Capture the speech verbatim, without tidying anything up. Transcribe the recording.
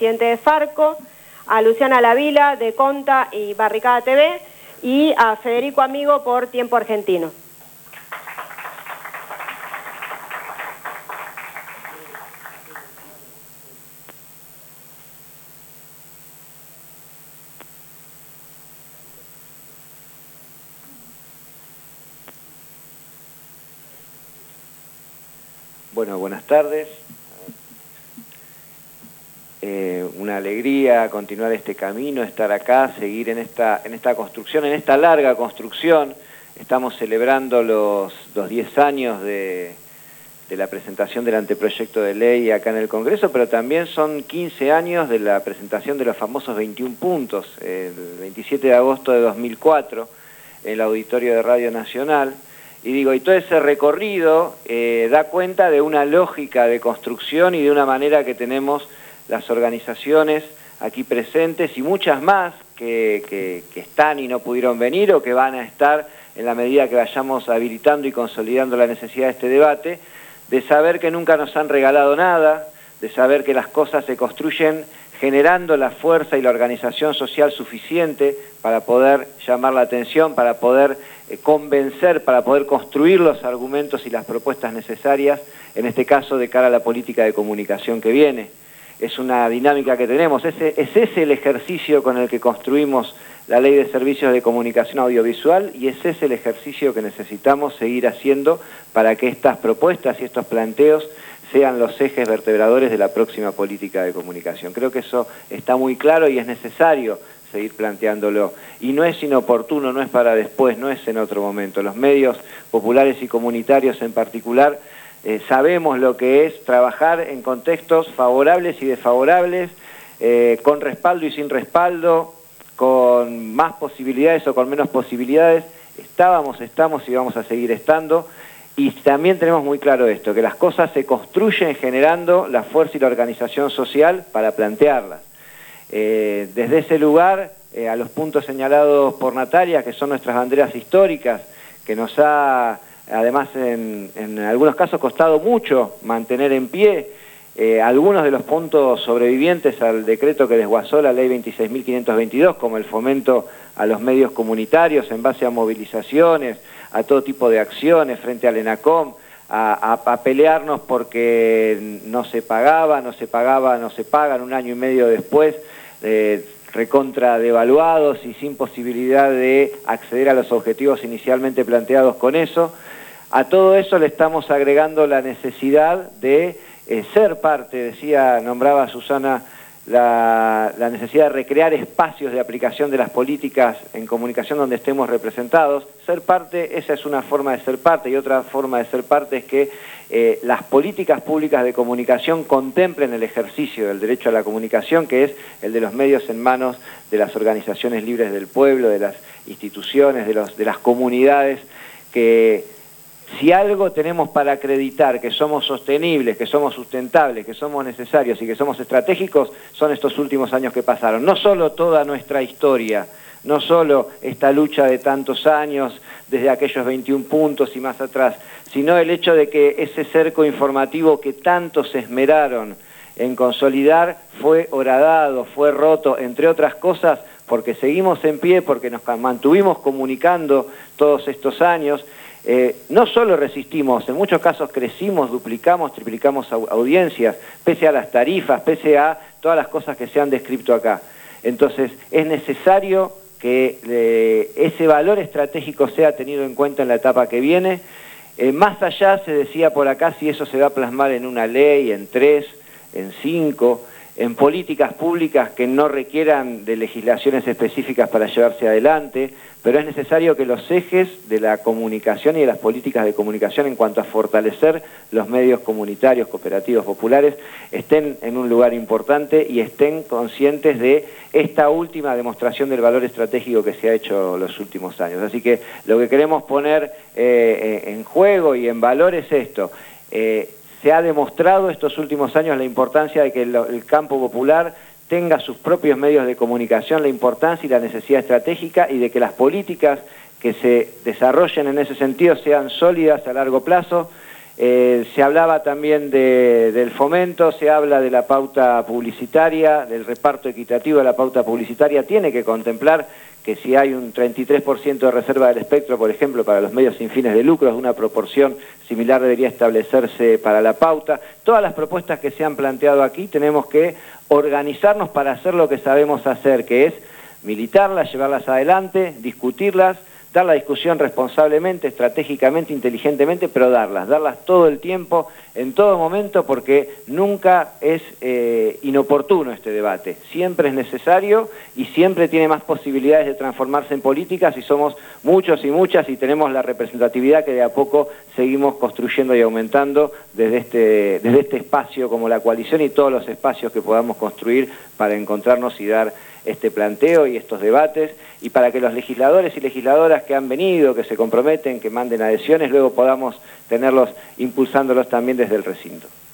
presidente de Farco, a Luciana Lavila de Conta y Barricada T V y a Federico Amigo por Tiempo Argentino. Bueno, buenas tardes. Eh, una alegría continuar este camino, estar acá, seguir en esta, en esta construcción, en esta larga construcción. Estamos celebrando los, los diez años de, de la presentación del anteproyecto de ley acá en el Congreso, pero también son quince años de la presentación de los famosos veintiún puntos, el veintisiete de agosto de dos mil cuatro, en el Auditorio de Radio Nacional. Y digo, y todo ese recorrido eh, da cuenta de una lógica de construcción y de una manera que tenemos las organizaciones aquí presentes y muchas más que, que, que están y no pudieron venir o que van a estar en la medida que vayamos habilitando y consolidando la necesidad de este debate, de saber que nunca nos han regalado nada, de saber que las cosas se construyen generando la fuerza y la organización social suficiente para poder llamar la atención, para poder eh, convencer, para poder construir los argumentos y las propuestas necesarias, en este caso de cara a la política de comunicación que viene. Es una dinámica que tenemos, ese, es ese el ejercicio con el que construimos la Ley de Servicios de Comunicación Audiovisual y es ese el ejercicio que necesitamos seguir haciendo para que estas propuestas y estos planteos sean los ejes vertebradores de la próxima política de comunicación. Creo que eso está muy claro y es necesario seguir planteándolo. Y no es inoportuno, no es para después, no es en otro momento. Los medios populares y comunitarios en particular Eh, sabemos lo que es trabajar en contextos favorables y desfavorables, eh, con respaldo y sin respaldo, con más posibilidades o con menos posibilidades. Estábamos, estamos y vamos a seguir estando. Y también tenemos muy claro esto, que las cosas se construyen generando la fuerza y la organización social para plantearlas. Eh, desde ese lugar, eh, a los puntos señalados por Natalia, que son nuestras banderas históricas, que nos ha... Además, en, en algunos casos costado mucho mantener en pie eh, algunos de los puntos sobrevivientes al decreto que desguazó la ley veintiséis mil quinientos veintidós, como el fomento a los medios comunitarios en base a movilizaciones, a todo tipo de acciones frente al ENACOM, a, a, a pelearnos porque no se pagaba, no se pagaba, no se pagan un año y medio después, eh, recontra devaluados y sin posibilidad de acceder a los objetivos inicialmente planteados con eso. A todo eso le estamos agregando la necesidad de eh, ser parte, decía, nombraba Susana, la, la necesidad de recrear espacios de aplicación de las políticas en comunicación donde estemos representados. Ser parte, esa es una forma de ser parte, y otra forma de ser parte es que eh, las políticas públicas de comunicación contemplen el ejercicio del derecho a la comunicación, que es el de los medios en manos de las organizaciones libres del pueblo, de las instituciones, de, los, de las comunidades, que si algo tenemos para acreditar que somos sostenibles, que somos sustentables, que somos necesarios y que somos estratégicos, son estos últimos años que pasaron. No solo toda nuestra historia, no solo esta lucha de tantos años, desde aquellos veintiún puntos y más atrás, sino el hecho de que ese cerco informativo que tanto se esmeraron en consolidar fue horadado, fue roto, entre otras cosas, porque seguimos en pie, porque nos mantuvimos comunicando todos estos años. Eh, no solo resistimos, en muchos casos crecimos, duplicamos, triplicamos audiencias, pese a las tarifas, pese a todas las cosas que se han descrito acá. Entonces, es necesario que eh, ese valor estratégico sea tenido en cuenta en la etapa que viene. Eh, más allá, se decía por acá, si eso se va a plasmar en una ley, en tres, en cinco, en políticas públicas que no requieran de legislaciones específicas para llevarse adelante, pero es necesario que los ejes de la comunicación y de las políticas de comunicación en cuanto a fortalecer los medios comunitarios, cooperativos, populares, estén en un lugar importante y estén conscientes de esta última demostración del valor estratégico que se ha hecho los últimos años. Así que lo que queremos poner eh, en juego y en valor es esto. Eh, Se ha demostrado estos últimos años la importancia de que el, el campo popular tenga sus propios medios de comunicación, la importancia y la necesidad estratégica, y de que las políticas que se desarrollen en ese sentido sean sólidas a largo plazo, Eh, se hablaba también de, del fomento, se habla de la pauta publicitaria, del reparto equitativo de la pauta publicitaria. Tiene que contemplar que si hay un treinta y tres por ciento de reserva del espectro, por ejemplo, para los medios sin fines de lucro, una proporción similar debería establecerse para la pauta. Todas las propuestas que se han planteado aquí tenemos que organizarnos para hacer lo que sabemos hacer, que es militarlas, llevarlas adelante, discutirlas, dar la discusión responsablemente, estratégicamente, inteligentemente, pero darlas, darlas todo el tiempo, en todo momento, porque nunca es eh, inoportuno este debate. Siempre es necesario y siempre tiene más posibilidades de transformarse en política si somos muchos y muchas y tenemos la representatividad que de a poco seguimos construyendo y aumentando desde este, desde este espacio como la coalición y todos los espacios que podamos construir para encontrarnos y dar este planteo y estos debates, y para que los legisladores y legisladoras que han venido, que se comprometen, que manden adhesiones, luego podamos tenerlos impulsándolos también desde el recinto.